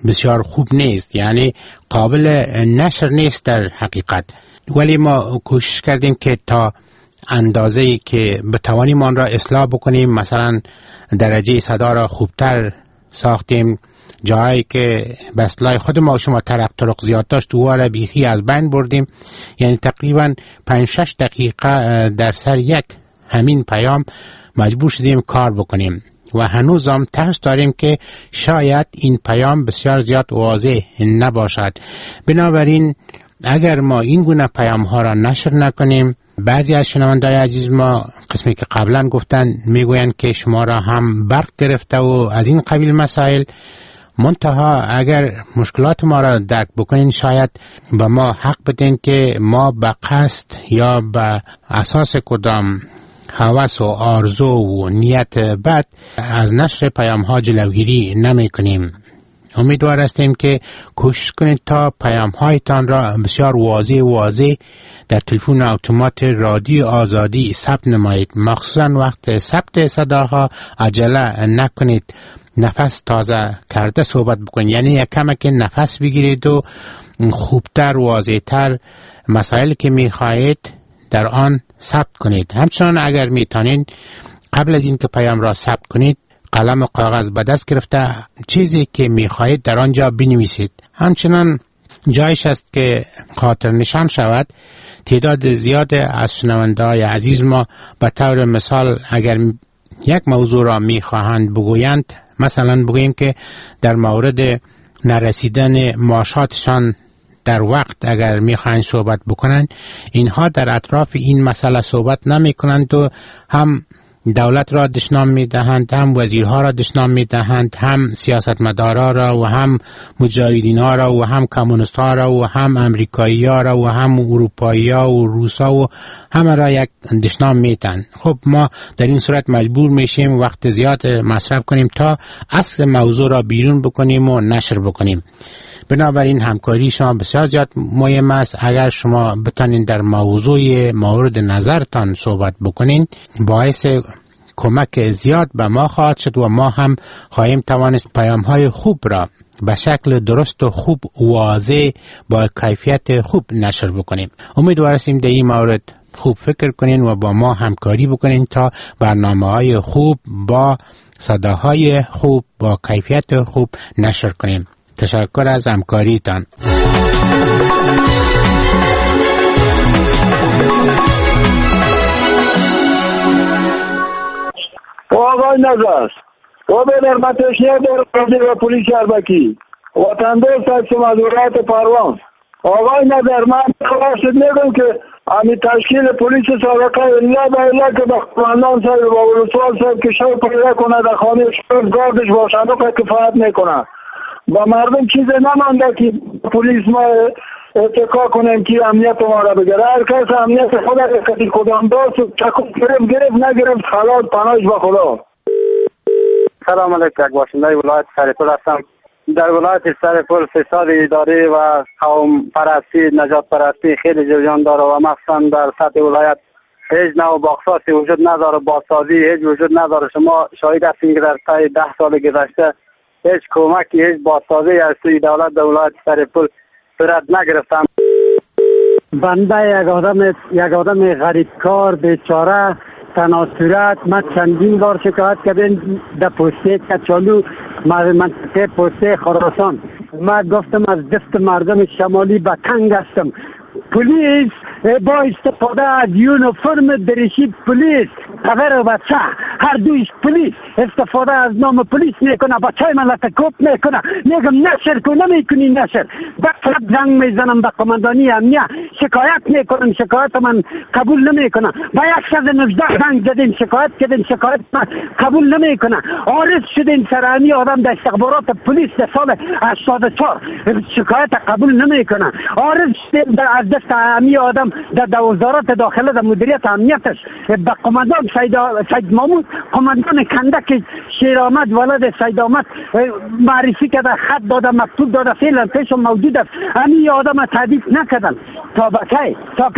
بسیار خوب نیست، یعنی قابل نشر نیست در حقیقت. ولی ما کوشش کردیم که تا اندازه‌ای که بتوانیم آن را اصلاح بکنیم. مثلا درجه صدا را خوبتر ساختیم، جایی که به اصطلاح خود ما شما طرق زیاد داشت او را بیخی از بین بردیم. یعنی تقریبا 5-6 دقیقه در سر یک همین پیام مجبور شدیم کار بکنیم و هنوز هم ترس داریم که شاید این پیام بسیار زیاد واضح نباشد. بنابراین اگر ما این گونه پیام ها را نشر نکنیم، بعضی از شنوندای عزیز ما قسمی که قبلا گفتن میگویند که شما را هم برق گرفته و از این قبیل مسائل. منتها اگر مشکلات ما را درک بکنین شاید به ما حق بدین که ما به قصد یا به اساس کدام هوس و آرزو و نیت بد از نشر پیام ها جلوگیری نمی کنیم. امیدوار هستیم که کوشش کنید تا پیام هایتان را بسیار واضح در تلفن اتومات رادیو آزادی ثبت نمایید. مخصوصا وقت ثبت صداها عجله نکنید، نفس تازه کرده صحبت بکنید. یعنی یک کمک نفس بگیرید و خوبتر واضحتر مسائل که میخواهید در آن ثبت کنید. همچنان اگر میتونید قبل از این که پیام را ثبت کنید قلم و کاغذ به دست گرفته چیزی که میخواهید در آنجا بنویسید. همچنان جایش است که خاطر نشان شود تعداد زیاد از شنونده‌های عزیز ما به طور مثال اگر یک موضوع را میخواهند بگویند، مثلا بگوییم که در مورد نرسیدن معاشاتشان در وقت اگر میخواهند صحبت بکنند، اینها در اطراف این مسئله صحبت نمی کنند و هم دولت را دشنام می دهند، هم وزیرها را دشنام می دهند، هم سیاستمدارا را و هم مجاهدین ها را و هم کمونیست ها را و هم امریکایی ها را و هم اروپایی ها و روسا و همه را یک دشنام می دهند. خب ما در این صورت مجبور میشیم وقت زیاد مصرف کنیم تا اصل موضوع را بیرون بکنیم و نشر بکنیم. بنابراین همکاری شما بسیار زیاد مهم است. اگر شما بتانین در موضوع مورد نظرتان صحبت بکنین باعث کمک زیاد به ما خواهد شد و ما هم خواهیم توانست پیام های خوب را به شکل درست و خوب واضح با کیفیت خوب نشر بکنیم. امیدوار هستیم در این مورد خوب فکر کنین و با ما همکاری بکنین تا برنامه های خوب با صداهای خوب با کیفیت خوب نشر کنیم. تشکر از همکاریتان. آقای نظر و به نرمتشیه در رادی و پولیس اربکی وطندوست هستم از ولایت پروان. آقای نظر من خواست میگم که امی تشکیل پلیس سابقه الا به الا که به قماندان صاحب و ولسوال صاحب که شب پیدا کنه در خانه شب گاردش باشند و کفایت میکنه. با مردم چیز نمانده که پلیس ما اتکا کنیم که امنیت ما را بگره. هر کس امنیت خود کسی کدام داشت چکم گرفت نگرفت خلاص پناهش با خدا. سلام علیکم. باشنده ولایت سرپل هستم. در ولایت سرپل فساد اداری و قوم پرستی نجات پرستی خیلی جریان داره و مخصوصا در سطح ولایت هیچ نوع باخصاصی وجود نداره، بازسازی هیچ وجود نداره. شما شاهد هستین که در طی 10 سال گذشته هیچ کمکی هیچ بازسازی از سوی دولت در ولایت سرپل صورت نگرفتم. بنده یک آدم غریبکار بیچاره تنها صورت من چندین بار شکایت کردم در پسته کچالو منطقه پسته خراسان. من گفتم از دست مردم شمالی به تنگ هستم. پلیس با استفاده از یونیفرم دریشی پلیس پدر و بچه هر دویش پلیس استفاده از نام پلیس میکنه، بچه من لطکوب میکنه. میگم نشر کن، نمیکنی نشر. بعد زنگ میزنم به قماندانی امنیه شکایت میکنم، شکایت من قبول نمیکنه. با 119 زنگ زدیم شکایت کردیم، شکایت من قبول نمیکنه. عارض شدیم سر امی آدم در استخبارات پلیس در سال 84 شکایت قبول نمیکنه. عارض شدیم از دست امی آدم در وزارت داخله در مدیریت امنیتش به قماندان سید محمود قماندان کندک شیرآمد ولد سید آمد معرفی کرده، خط داده، مکتوب داده، فعلا پیش موجود است. امی آدم تهدید نکردن تا کی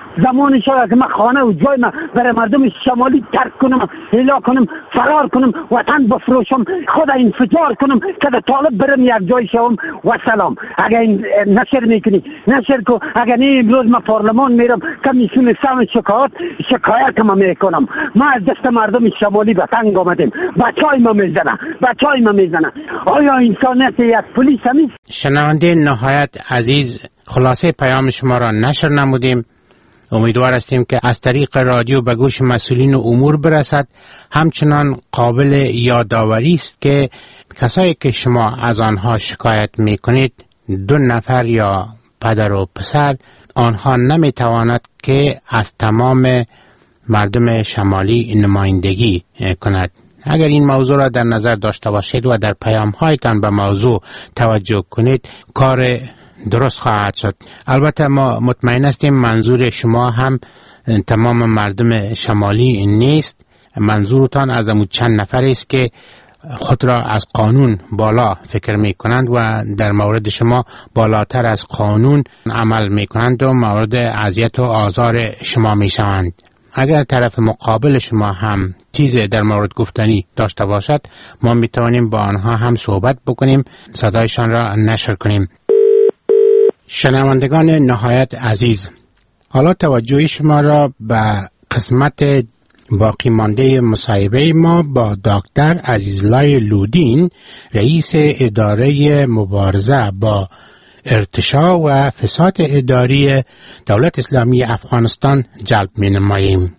زمان شده که من خانه و جای من برای مردم شمالی ترک کنم، الا کنم، فرار کنم، وطن بفروشم، خود انفجار کنم که در طالب برم یک جای شوم و سلام. اگر این نشر میکنی نشر کو. اگر نه امروز من پارلمان میرم کمیسیون سم شکایت ما میکنم. ما از دست مردم شمالی به تنگ آمدیم. بچهای ما میزنن. آیا انسانیت یک پلیس همیست؟ شنونده نهایت عزیز، خلاصه پیام شما را نشر نمودیم. امیدوار هستیم که از طریق رادیو به گوش مسئولین امور برسد. همچنان قابل یادآوری است که کسایی که شما از آنها شکایت میکنید 2 نفر یا پدر و پسر، آنها نمیتواند که از تمام مردم شمالی نمایندگی کند. اگر این موضوع را در نظر داشته باشید و در پیام هایتان به موضوع توجه کنید، کار درست خواهد شد. البته ما مطمئن هستیم منظور شما هم تمام مردم شمالی نیست. منظورتان از امو چند نفر است که خود را از قانون بالا فکر می کنند و در مورد شما بالاتر از قانون عمل می کنند و مورد اذیت و آزار شما می شوند. اگر طرف مقابل شما هم چیز در مورد گفتنی داشته باشد، ما می توانیم با آنها هم صحبت بکنیم، صدایشان را نشر کنیم. شنوندگان نهایت عزیز، حالا توجه شما را به قسمت باقی مانده مصاحبه ما با دکتر عزیزالله لودین، رئیس اداره مبارزه با ارتشاء و فساد اداری دولت اسلامی افغانستان جلب می نماییم.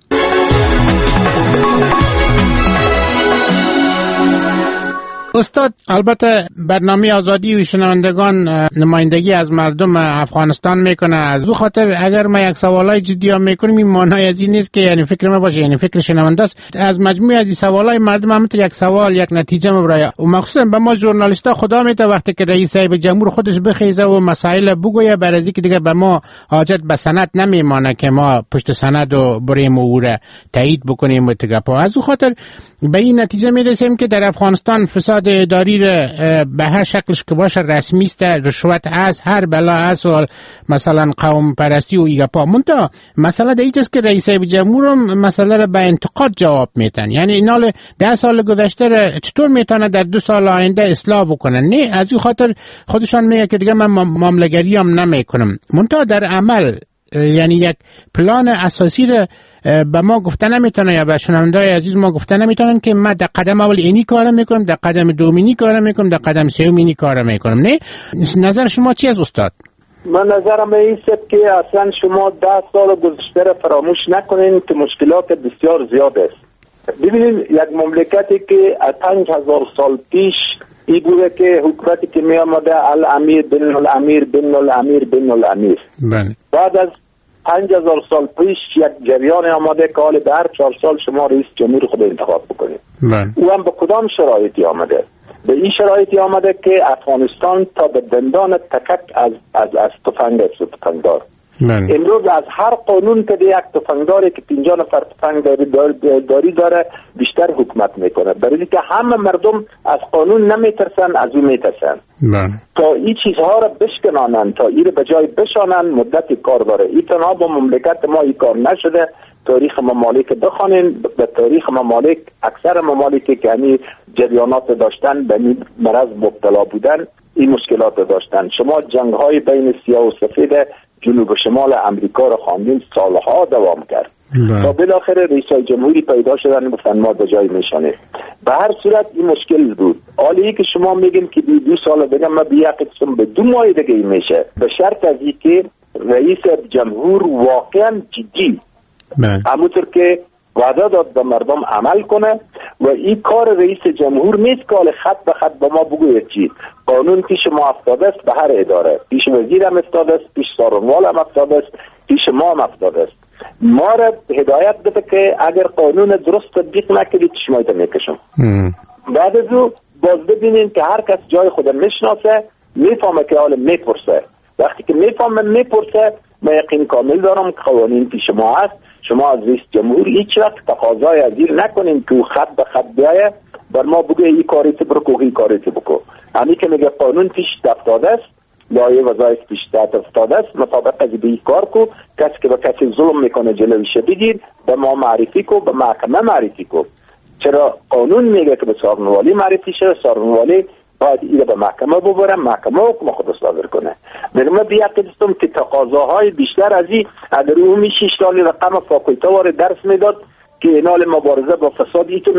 استاد، البته برنامه آزادی و شنوندگان نمایندگی از مردم افغانستان میکنه. از او خاطر اگر ما یک سوالای جدی ها میکنیم، این معنی از این نیست که یعنی فکر ما باشه، یعنی فکر شنونده است. از مجموعه از این سوالای مردم هم یک سوال یک نتیجه مبرای و مخصوصا به ما ژورنالیستا خدا میده وقتی که رئیس صاحب جمهور خودش بخیزه و مسائل بگویه، برای از اینکه دیگه به ما حاجت به سند نمیمانه که ما پشت سند و بریم او را تایید بکنیم و تگپا. از او خاطر به این نتیجه میرسیم که در افغانستان فساد اداری به هر شکلش که باشه رسمی است، رشوت است، هر بلا است و مثلا قوم پرستی و ایگپا. منتها مسئله در اینجاست که رئیس جمهور مسئله را به انتقاد جواب میتن. یعنی اینال 10 سال گذشته را چطور میتونه در 2 سال آینده اصلاح بکنن؟ نه، از این خاطر خودشان میگه که دیگه من معامله‌گری هم نمیکنم. منتها در عمل یعنی یک پلان اساسی را به ما گفته نمیتونه یا به شنونده‌های عزیز ما گفته نمیتونن که من در قدم اول اینی کار میکنم، در قدم دومینی کار میکنم، در قدم سومینی کار میکنم. نه، نظر شما چی از استاد؟ من نظرم اینست که اصلا شما 10 سال گذشته را فراموش نکنین که مشکلات بسیار زیاد است. ببینید یک مملکتی که 5000 سال پیش ای بوده که حکومتی که می آمده الامیر بن الامیر بن الامیر بن الامیر، بعد از 5000 سال پیش یک جریان آمده که حال به هر 4 سال شما رئیس جمهور خود انتخاب بکنید. او هم به کدام شرایطی آمده؟ به این شرایطی آمده که افغانستان تا به دندان تکک از تفنگ است و تفنگدار. امروز از هر قانون که یک تفنگداری که 50 نفر تفنگ داری داره بیشتر حکومت میکنه، برای اینکه همه مردم از قانون نمیترسن، از اون میترسن. تا این چیزها را بشکنانن، تا این را به جای بشانن مدتی کار داره. این تنها با مملکت ما این کار نشده. تاریخ ممالک بخوانین، به تاریخ ممالک اکثر ممالکی که همین جریانات داشتن به این مرض مبتلا بودن این مشکلات داشتن. شما جنگ های بین سیاه و سفید جنوب و شمال امریکا را خواندین، سالها دوام کرد تا بالاخره رئیس جمهوری پیدا شدن گفتن ما به جای میشانه. به هر صورت این مشکل بود. حالی که شما میگین که 2 سال دیگه ما بیا قسم به 2 ماه دیگه میشه، به شرط از اینکه رئیس جمهور واقعا جدی همونطور که وعده داد به مردم عمل کنه. و این کار رئیس جمهور نیست که خط به خط به ما بگوید چی. قانون پیش ما افتاده است، به هر اداره پیش وزیر هم افتاده است، پیش سازمان هم افتاده است، پیش ما هم افتاده است. ما را هدایت بده که اگر قانون درست تطبیق نکنید چشمایت میکشم. بعد از او باز ببینین که هر کس جای خود میشناسه، میفهمه که حال میپرسه. وقتی که میفهمه میپرسه، ما یقین کامل دارم که قوانین پیش ما هست. شما از رئیس جمهور هیچ وقت تقاضای از این نکنین که خط به خط بیایه بر ما بگه این کاری تو بکو این کاری تو بکو. همین که میگه قانون پیش افتاده است، لایه وظایف بیشتر افتاده است، مطابق از به کار کو، کسی که به کسی ظلم میکنه جلویش بگیر، به ما معرفی کو، به محکمه معرفی کو. چرا قانون میگه که به سارنوالی معرفی شه، سارنوالی باید اینو به محکمه ببره، محکمه حکم خود صادر کنه. من بیعقیدستم که تقاضاهای بیشتر از این، اگر او می 6 سال رقم فاکولته وارد درس میداد که اینال مبارزه با فساد ایتون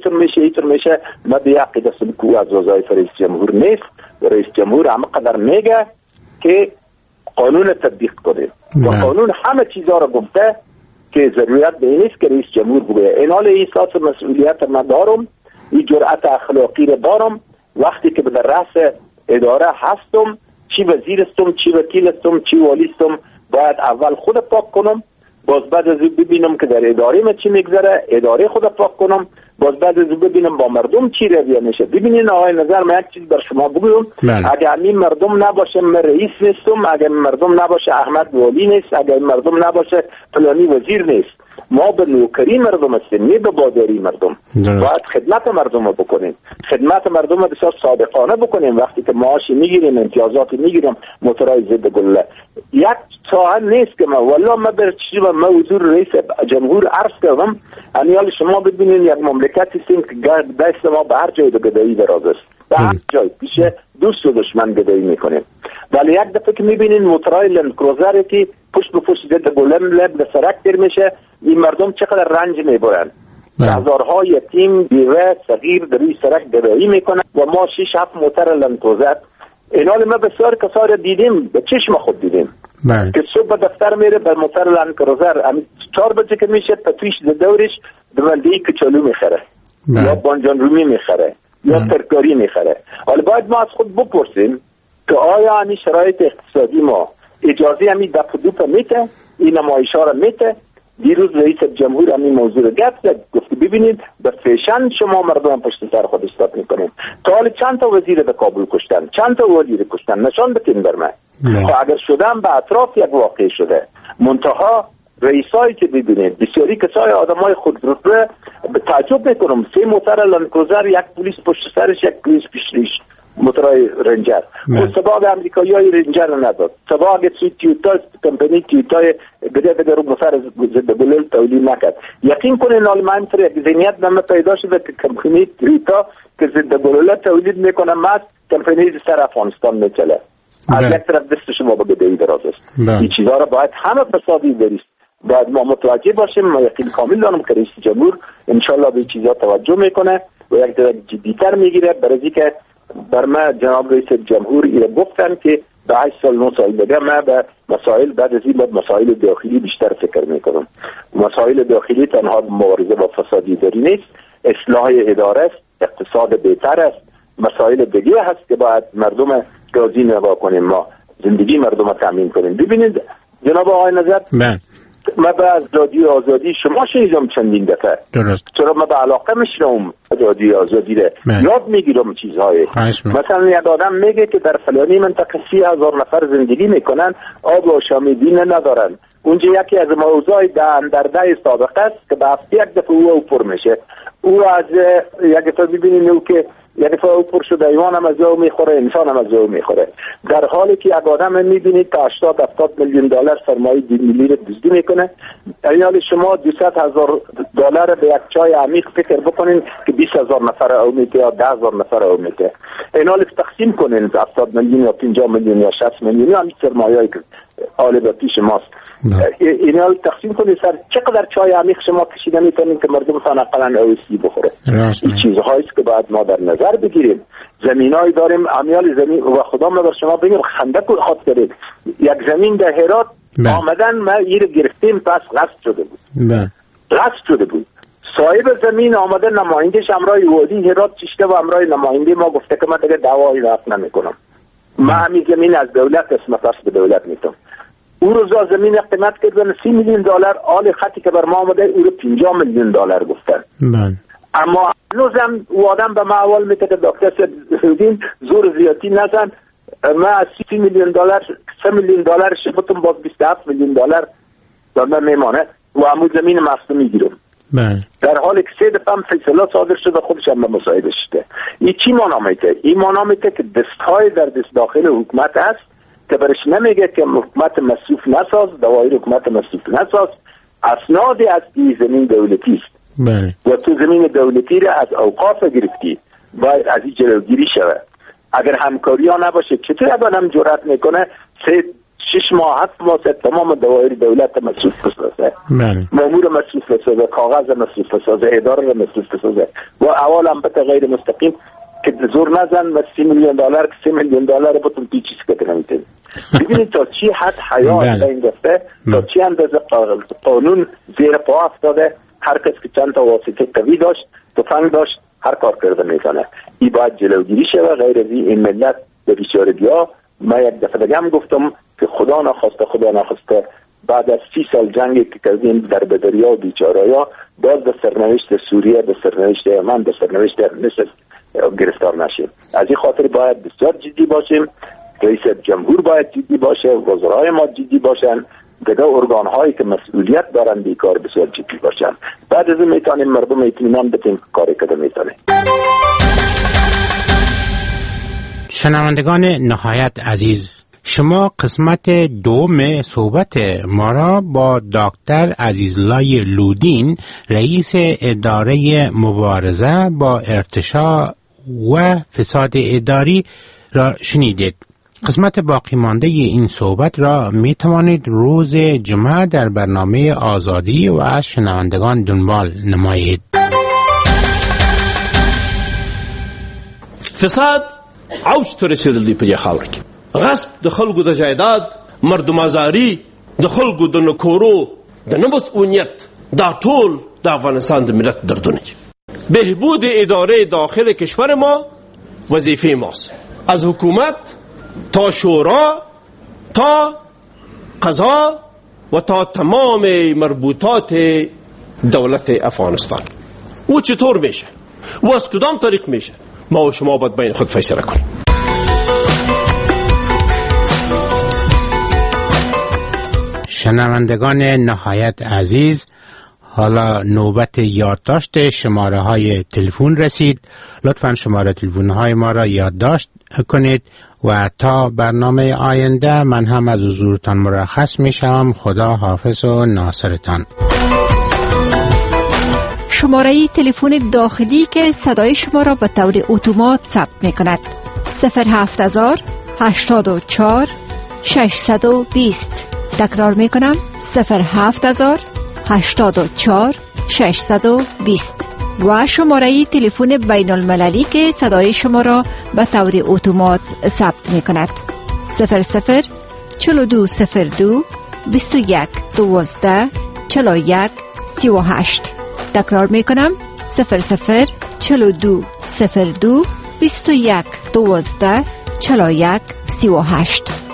میشه، من بیعقیدستم که او از وظایف رئیس جمهور نیست. رئیس جمهور هم قدر میگه که قانون تطبیق کنه و قانون همه چیزا رو گفته که ضرورت به این نیست که رئیس جمهور بگه اینال احساس مسئولیت من دارم، این جرأت اخلاقی رو دارم. وقتی که به رأس اداره هستم، چی وزیر استم، چی وکیل استم، چی والی استم، باید اول خود پاک کنم، باز بعد از ببینم که در اداره من چی میگذره، اداره خود پاک کنم، باز بعد از ببینم با مردم چی رویه میشه. ببینین آقای نظر، من یک چیز بر شما بگویم، اگر این مردم نباشه من رئیس نیستم، اگر مردم نباشه احمد والی نیست، اگر مردم نباشه فلانی وزیر نیست. ما به نوکری مردم هستیم، نه به باداری مردم. باید خدمت مردم رو بکنیم، خدمت مردم رو بسیار صادقانه بکنیم. وقتی که معاشی میگیریم، امتیازاتی میگیریم، موتورای ضد گله، یک ساعت نیست که والله من بر چیزی و من حضور رئیس جمهور عرض کردم، انیال شما ببینین یک مملکتی هستیم که دست ما به هر جای به گدایی دراز است، به هر جای پیش دوست و دشمن گدایی میکنیم. ولی یک دفعه که میبینین موتورای لند کروزر که پشت به پشت ضد گله لب سرک در میشه، این مردم چقدر رنج میبرن. هزارها یتیم، بیوه، صغیر در این سرک گدایی میکنن و ما 6-7 موتور لند کروزر، اینال ما بسیار کسا دیدیم، به چشم خود دیدیم که صبح به دفتر میره به موتور لند کروزر 4 بجه که میشه پتویش دورش دوندهی کچالو میخره یا بانجان رومی میخره یا ترکاری میخره. حالا باید ما از خود بپرسیم که آیا همین شرایط اقتصادی ما اجازه همین دپ دوپ میته، این نمایش‌ها را میته؟ دیروز رئیس جمهور همین موضوع رو گفت ببینید به فیشن شما مردم پشت سر خود استاد میکنید. تا حالا چند تا وزیر به کابل کشتن، چند تا وزیر کشتن، نشان بتین بر من. اگر شدن به اطراف یک واقع شده، منتها رئیسایی که ببینید بسیاری کسای آدمای خود رتبه به تعجب میکنم، 3 موتور لند کروزر، یک پلیس پشت سرش، یک پلیس پیشریش، موتورای رنجر. خود سباق امریکایی های رنجر رو نداد، سباق تویوتا کمپانی تویوتا بده رو موتور ضد گلوله تولید نکرد. یقین کنین نالمان تر یک ذهنیت نمه پیدا شده که کمپانی تویوتا که ضد گلوله تولید میکنه، ماست کمپانی سر افغانستان میچله. از یک طرف دست شما به گدایی دراز است. این چیزها را باید همه فسادی بریست، باید ما متوجه باشیم. ما یقین کامل دارم که رئیس جمهور انشالله به چیزها توجه میکنه و یک درجه جدیتر میگیره. برای که بر من جناب رئیس جمهور ایره گفتن که به 8 سال 9 سال دیگه من به مسائل بعد از این به مسائل داخلی بیشتر فکر میکنم. مسائل داخلی تنها مبارزه با فسادی داری نیست، اصلاح اداره است، اقتصاد بهتر است، مسائل دیگه هست که باید مردم راضی نگاه کنیم، ما زندگی مردم رو تامین کنیم. ببینید جناب آقای نظر، من به آزادی شما شنیدم چندین دفعه، درست. چرا من به علاقه میشنم آزادی رو یاد میگیرم چیزهای. مثلا یک آدم میگه که در فلانی منطقه 30,000 نفر زندگی میکنن، آب و آشامیدگی ندارن. اونجا یکی از موضوع در ده سابقه است که به هفته یک دفعه او پر میشه. او از یک دفعه ببینید او که یک دفعه او پر شده، ایوان هم از او میخوره، انسان هم از او میخوره، در حالی که یک آدم میبینید تا 80-70 میلیون دلار سرمایه ملی رو دزدی میکنه. یعنی شما 200,000 دلار به یک چای عمیق فکر بکنین که 20,000 نفر او میته یا 10,000 نفر او میته. اینا رو تقسیم کنین 70 میلیون یا 50 میلیون یا 60 میلیون، هم سرمایه‌ای که حالا به پیش ماست. اینا رو تقسیم کنید سر چقدر چای عمیق شما کشیده میتونین که مردم تنقلا اوسی بخوره. این چیزهایی که باید ما در نظر بگیریم. زمینایی داریم، امیال زمین و خدا من بر شما بگم خنده کو خاط کرید. یک زمین در هرات آمدن ما رو گرفتیم، پس غصب شده بود. غصب شده بود. صاحب زمین آمده نمایندش امرای وادی هرات چشته و امرای نماینده ما گفته که من دیگه دعوایی رفت نمیکنم. ما همین زمین از دولت اسم پس به دولت میتونم. او روزا زمین قیمت کردن 30 میلیون دلار، آل خطی که بر ما آمده او رو 50 میلیون دلار گفتن. اما هنوزم او آدم به ما اول میگه که دکتر سعودین زور زیادی نزن، ما از 30 میلیون دلار 3 میلیون دلار شبتون باز 27 میلیون دلار به من میمانه و همون زمین مصنوعی میگیرم. در حالی که 3 دفعه فیصله صادر شده خودش هم به مصاحبه شده. این چی مانا میده؟ این مانا میده که دستهای در دست داخل حکومت است که برش نمیگه که حکومت مصروف نساز، دوایر حکومت مصروف نساز، اسنادی از این زمین دولتی است و تو زمین دولتی را از اوقاف گرفتی، باید از این جلوگیری شود. اگر همکاری ها نباشه چطور آدم جرأت میکنه 6 ماه 7 ماه تمام دوایر دولت مصروف بسازه، مامور مصروف بسازه، کاغذ مصروف بسازه، اداره مصروف بسازه و اول هم بته غیر مستقیم که زور نزن و $30 میلیون که $3 میلیون بتون پیچ چیز که نمیتونی. ببینید تا چی حد حیا این گفته، تا چی اندازه قانون زیر پا افتاده. هر کس که چند تا واسطه قوی داشت، تفنگ داشت، هر کار کرده میکنه. این باید جلوگیری شه. غیر از این ملت به بیچارگی ها. من یک دفعه دیگه هم گفتم که خدا نخواسته بعد از 30 سال جنگی که کردیم در بدریا و بیچاره‌ها، باز به سرنوشت سوریه، به سرنوشت یمن، به سرنوشت مصر گرفتار نشیم. از این خاطر باید بسیار جدی باشیم. رئیس جمهور باید جدی باشه، وزرای ما جدی باشن، دیگه ارگان هایی که مسئولیت دارن بیکار بسیار جدی باشن. بعد از این میتونیم مردم اطمینان بدیم کاری که میتونه. شنوندگان نهایت عزیز، شما قسمت دوم صحبت ما را با دکتر عزیزالله لودین، رئیس اداره مبارزه با ارتشاء و فساد اداری را شنیدید. قسمت باقی مانده این صحبت را می توانید روز جمعه در برنامه آزادی و شنوندگان دنبال نمایید. فساد اوج ته رسیدلی په دې خاور کې، غصب د خلکو د جایداد، مردم ازاری، د خلکو د نکورو، د نمسئولیت، دا ټول د افغانستان د ملت دردونه دي. بهبود اداره داخل کشور ما وظیفه ماست، از حکومت تا شورا تا قضا و تا تمام مربوطات دولت افغانستان. او چطور میشه و از کدام طریق میشه، ما و شما باید بین خود فیصله کنیم. شنوندگان نهایت عزیز، حالا نوبت یادداشت شماره های تلفن رسید. لطفاً شماره تلفن های ما را یادداشت کنید و تا برنامه آینده من هم از حضورتان مرخص می شوم. خدا حافظ و ناصرتان. شماره تلفن داخلی که صدای شما را به طور اتومات ثبت می کند 07000 84 620. تکرار می کنم 07000 84 620 و شماره تلفن بین المللی که صدای شما را به طور اتومات ثبت می کند 00 4202 21 12 41 38. تکرار می کنم 00 4202 21 12 41 38.